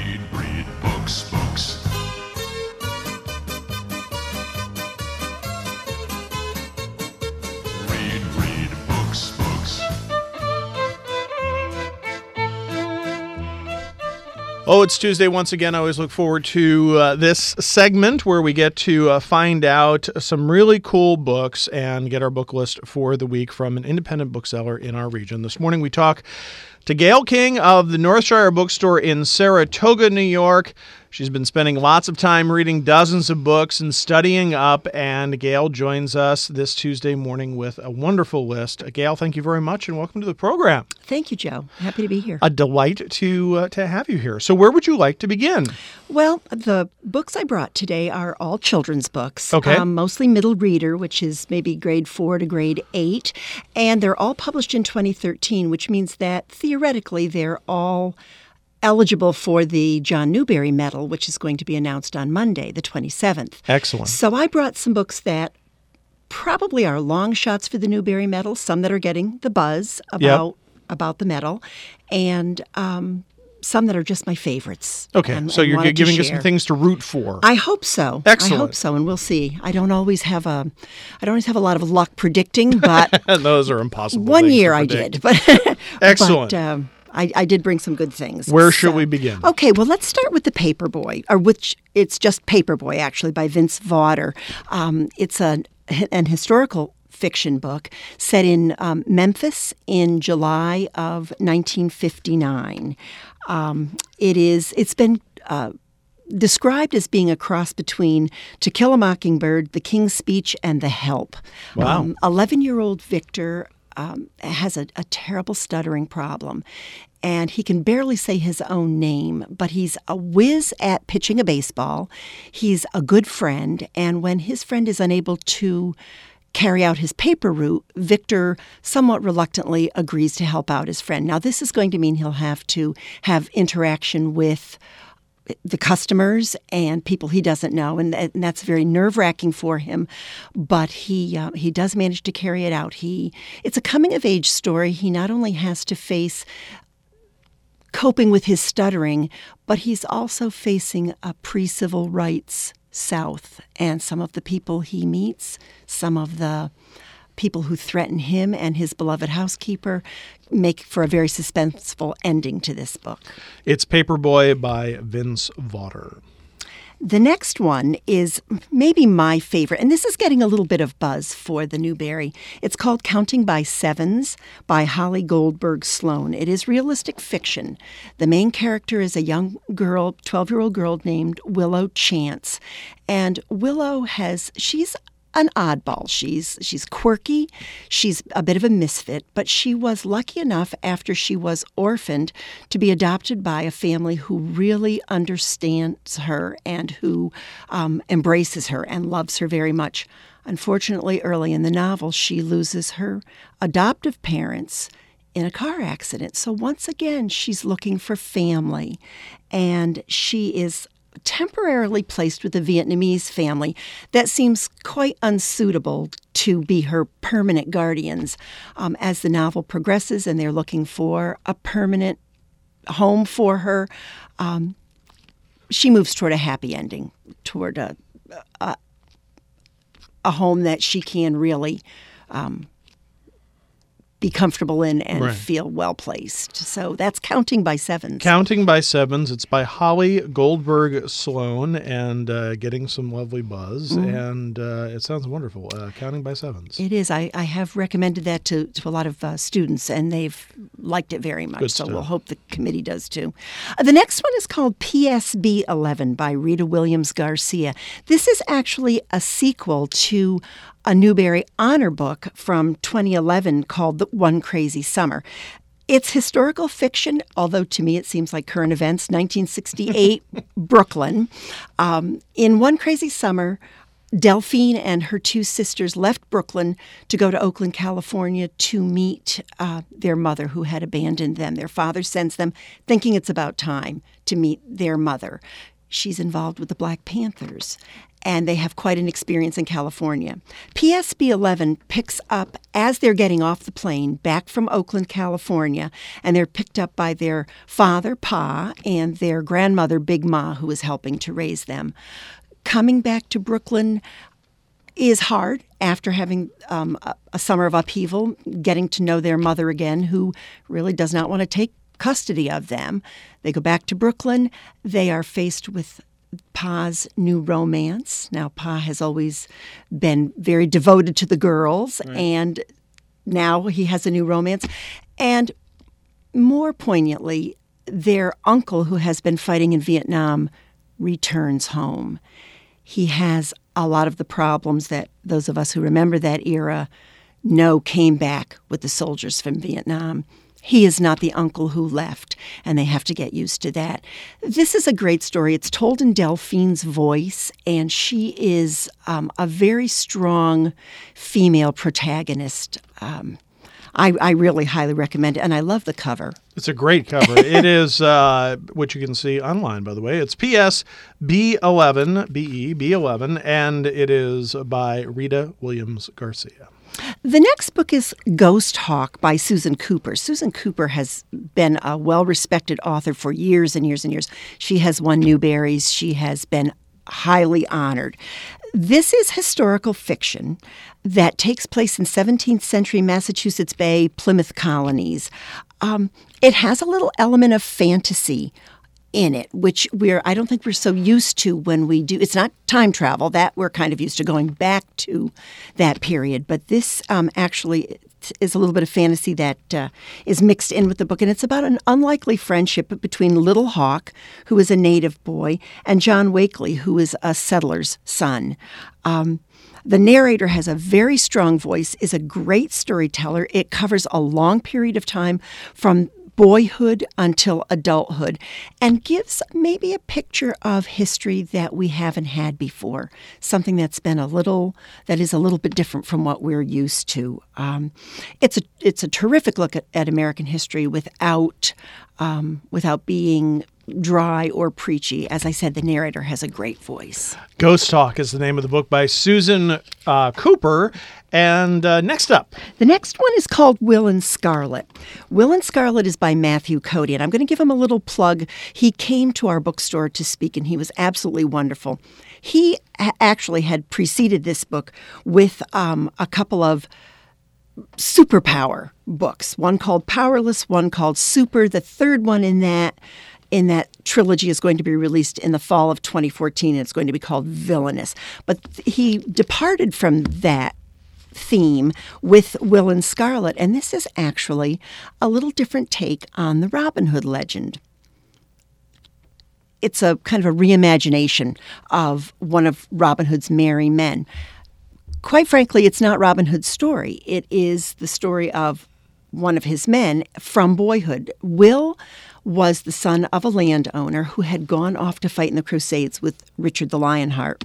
read books, books. Read books, books. Oh, it's Tuesday once again. I always look forward to this segment where we get to find out some really cool books and get our book list for the week from an independent bookseller in our region. This morning we talk to Gail King of the Northshire Bookstore in Saratoga, New York. She's been spending lots of time reading dozens of books and studying up, and Gail joins us this Tuesday morning with a wonderful list. Gail, thank you very much, and welcome to the program. Thank you, Joe. Happy to be here. A delight to have you here. So where would you like to begin? Well, the books I brought today are all children's books. Okay. Mostly middle reader, which is maybe grade 4 to grade 8. And they're all published in 2013, which means that theoretically they're all eligible for the John Newbery Medal, which is going to be announced on Monday, the 27th. Excellent. So I brought some books that probably are long shots for the Newbery Medal, some that are getting the buzz about the medal, and some that are just my favorites. Okay, so you're giving us some things to root for. I hope so. Excellent. I hope so, and we'll see. I don't always have a lot of luck predicting, but those are impossible. One year I did, but excellent. But, I did bring some good things. Where should we begin? Okay, well, let's start with The Paperboy, or which it's just Paperboy, actually, by Vince Vaughter. It's an historical fiction book set in Memphis in July of 1959. It's been described as being a cross between To Kill a Mockingbird, The King's Speech, and The Help. Wow. 11-year-old Victor has a terrible stuttering problem, and he can barely say his own name, but he's a whiz at pitching a baseball. He's a good friend, and when his friend is unable to carry out his paper route, Victor somewhat reluctantly agrees to help out his friend. Now, this is going to mean he'll have to have interaction with the customers and people he doesn't know, and that's very nerve-wracking for him. But he does manage to carry it out. It's a coming-of-age story. He not only has to face coping with his stuttering, but he's also facing a pre-civil rights South, and some of the people he meets, some of the people who threaten him and his beloved housekeeper, make for a very suspenseful ending to this book. It's Paperboy by Vince Vaughter. The next one is maybe my favorite, and this is getting a little bit of buzz for the Newbery. It's called Counting by Sevens by Holly Goldberg Sloan. It is realistic fiction. The main character is a young girl, 12-year-old girl named Willow Chance. And Willow she's an oddball. She's quirky. She's a bit of a misfit, but she was lucky enough after she was orphaned to be adopted by a family who really understands her and who embraces her and loves her very much. Unfortunately, early in the novel, she loses her adoptive parents in a car accident. So once again, she's looking for family, and she is temporarily placed with a Vietnamese family that seems quite unsuitable to be her permanent guardians. As the novel progresses and they're looking for a permanent home for her, she moves toward a happy ending, toward a home that she can really be comfortable in and right. feel well-placed. So that's Counting by Sevens. Counting by Sevens. It's by Holly Goldberg Sloan, and getting some lovely buzz, and it sounds wonderful. Counting by Sevens. It is. I have recommended that to a lot of students, and they've liked it very much. Good so stuff. we'll hope the committee does too. The next one is called PSB 11 by Rita Williams Garcia. This is actually a sequel to a Newbery Honor book from 2011 called The One Crazy Summer. It's historical fiction, although to me it seems like current events. 1968, Brooklyn. In One Crazy Summer, Delphine and her two sisters left Brooklyn to go to Oakland, California to meet their mother who had abandoned them. Their father sends them thinking it's about time to meet their mother. she's involved with the Black Panthers, and they have quite an experience in California. PSB 11 picks up as they're getting off the plane back from Oakland, California, and they're picked up by their father, Pa, and their grandmother, Big Ma, who is helping to raise them. Coming back to Brooklyn is hard after having a summer of upheaval, getting to know their mother again, who really does not want to take custody of them. They go back to Brooklyn. They are faced with Pa's new romance. Now, Pa has always been very devoted to the girls, and now he has a new romance. And more poignantly, their uncle, who has been fighting in Vietnam, returns home. He has a lot of the problems that those of us who remember that era know came back with the soldiers from Vietnam. He is not the uncle who left, and they have to get used to that. This is a great story. It's told in Delphine's voice, and she is a very strong female protagonist. I really highly recommend it, and I love the cover. It's a great cover. It is, which you can see online, by the way. It's PS B11, B11, and it is by Rita Williams Garcia. The next book is Ghost Hawk by Susan Cooper. Susan Cooper has been a well-respected author for years and years and years. She has won Newberries. She has been highly honored. This is historical fiction that takes place in 17th century Massachusetts Bay, Plymouth colonies. It has a little element of fantasy in it, which I don't think we're so used to when we do. It's not time travel. That we're kind of used to going back to that period. But this actually is a little bit of fantasy that is mixed in with the book. And it's about an unlikely friendship between Little Hawk, who is a native boy, and John Wakely, who is a settler's son. The narrator has a very strong voice, is a great storyteller. It covers a long period of time from boyhood until adulthood, and gives maybe a picture of history that we haven't had before, something that is a little bit different from what we're used to. It's a terrific look at American history without being dry or preachy. As I said, the narrator has a great voice. Ghost Talk is the name of the book by Susan Cooper. And next up. The next one is called Will and Scarlet. Will and Scarlet is by Matthew Cody, and I'm going to give him a little plug. He came to our bookstore to speak, and he was absolutely wonderful. He actually had preceded this book with a couple of superpower books, one called Powerless, one called Super. The third one in that trilogy is going to be released in the fall of 2014, and it's going to be called Villainous. But he departed from that theme with Will and Scarlet, and this is actually a little different take on the Robin Hood legend. It's a kind of a reimagination of one of Robin Hood's merry men. Quite frankly, it's not Robin Hood's story. It is the story of one of his men from boyhood. Will was the son of a landowner who had gone off to fight in the Crusades with Richard the Lionheart.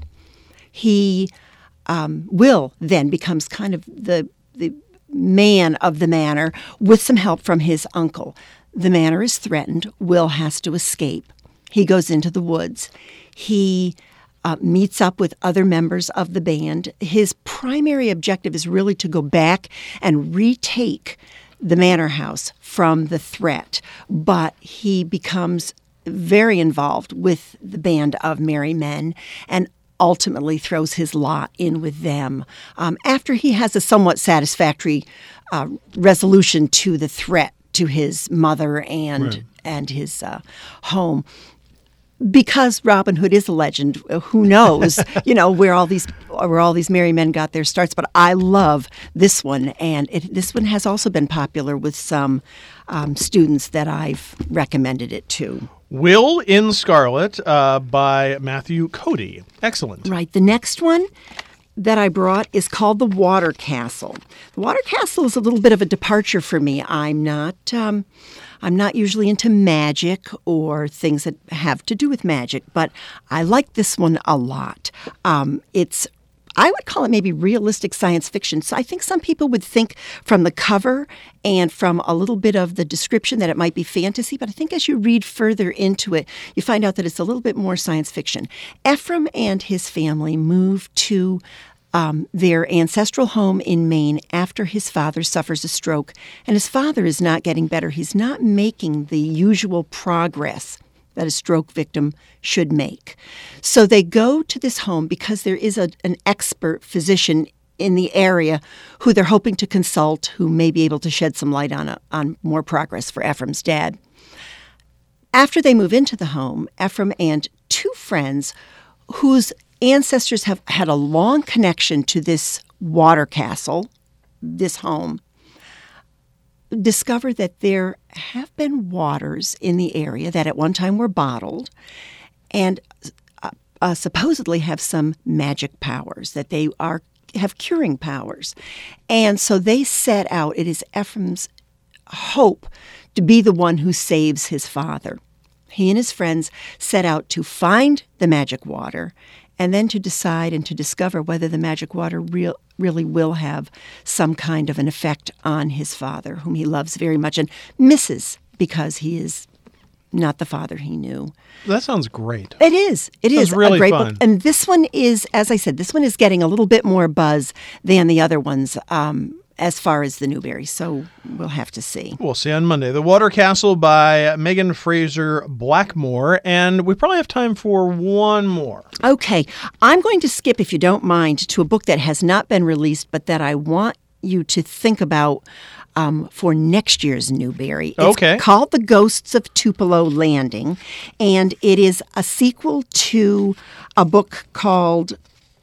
Will then becomes kind of the man of the manor with some help from his uncle. The manor is threatened. Will has to escape. He goes into the woods. He meets up with other members of the band. His primary objective is really to go back and retake the manor house from the threat, but he becomes very involved with the band of merry men and ultimately throws his lot in with them after he has a somewhat satisfactory resolution to the threat to his mother and his home. Because Robin Hood is a legend, who knows, where all these merry men got their starts. But I love this one, and this one has also been popular with some students that I've recommended it to. Will in Scarlet by Matthew Cody. Excellent. Right. The next one that I brought is called The Water Castle. The Water Castle is a little bit of a departure for me. I'm not usually into magic or things that have to do with magic, but I like this one a lot. It's I would call it maybe realistic science fiction. So I think some people would think from the cover and from a little bit of the description that it might be fantasy, but I think as you read further into it, you find out that it's a little bit more science fiction. Ephraim and his family moved to their ancestral home in Maine after his father suffers a stroke, and his father is not getting better. He's not making the usual progress that a stroke victim should make. So they go to this home because there is an expert physician in the area who they're hoping to consult, who may be able to shed some light on more progress for Ephraim's dad. After they move into the home, Ephraim and two friends whose ancestors have had a long connection to this water castle, this home, discover that there have been waters in the area that at one time were bottled and supposedly have some magic powers, that they have curing powers. And so they set out, it is Ephraim's hope to be the one who saves his father. He and his friends set out to find the magic water and then to decide and to discover whether the magic water really will have some kind of an effect on his father, whom he loves very much and misses because he is not the father he knew. That sounds great. It is. It is really a great fun. book. And this one is, as I said, this one is getting a little bit more buzz than the other ones as far as the Newbery. So we'll have to see. We'll see on Monday. The Water Castle by Megan Fraser Blackmore. And we probably have time for one more. Okay. I'm going to skip, if you don't mind, to a book that has not been released, but that I want you to think about for next year's Newbery. It's called The Ghosts of Tupelo Landing, and it is a sequel to a book called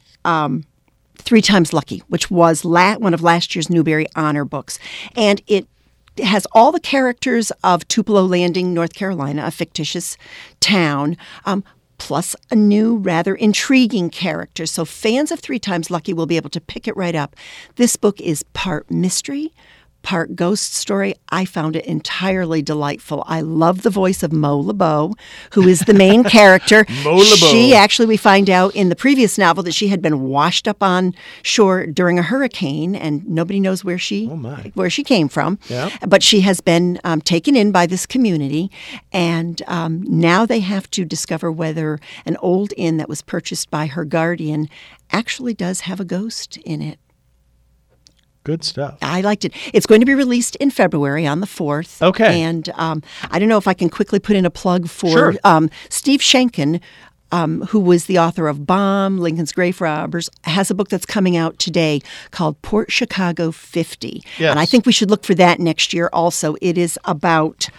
Three Times Lucky, which was one of last year's Newbery Honor books. And it has all the characters of Tupelo Landing, North Carolina, a fictitious town, plus a new, rather intriguing character. So fans of Three Times Lucky will be able to pick it right up. This book is part mystery, part ghost story. I found it entirely delightful. I love the voice of Mo LeBeau, who is the main character. Mo LeBeau. She actually, we find out in the previous novel that she had been washed up on shore during a hurricane, and nobody knows where she came from. Yeah. But she has been taken in by this community, and now they have to discover whether an old inn that was purchased by her guardian actually does have a ghost in it. Good stuff. I liked it. It's going to be released in February on the 4th. Okay. And I don't know if I can quickly put in a plug for Steve Schenken, who was the author of Bomb, Lincoln's Grave Robbers, has a book that's coming out today called Port Chicago 50. Yes. And I think we should look for that next year also. It is about...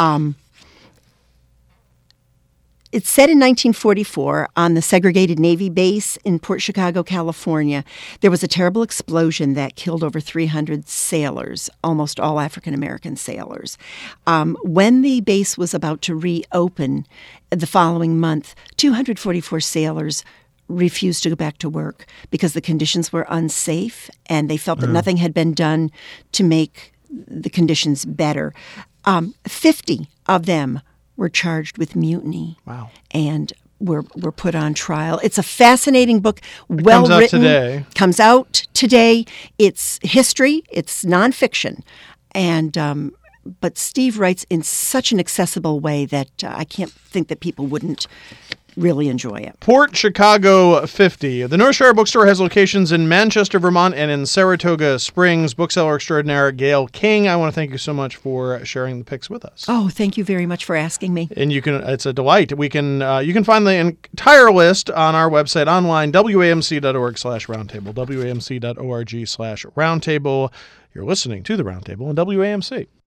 It's set in 1944 on the segregated Navy base in Port Chicago, California. There was a terrible explosion that killed over 300 sailors, almost all African-American sailors. When the base was about to reopen the following month, 244 sailors refused to go back to work because the conditions were unsafe and they felt that nothing had been done to make the conditions better. 50 of them were charged with mutiny. Wow. And were put on trial. It's a fascinating book, well written. Comes out today. It's history. It's nonfiction. And but Steve writes in such an accessible way that I can't think that people wouldn't really enjoy it. Port Chicago 50. The North Shire Bookstore has locations in Manchester, Vermont, and in Saratoga Springs. Bookseller extraordinaire Gail King, I want to thank you so much for sharing the picks with us. Oh, thank you very much for asking me. And it's a delight. You can find the entire list on our website online, wamc.org/roundtable, wamc.org/roundtable. You're listening to the Roundtable on WAMC.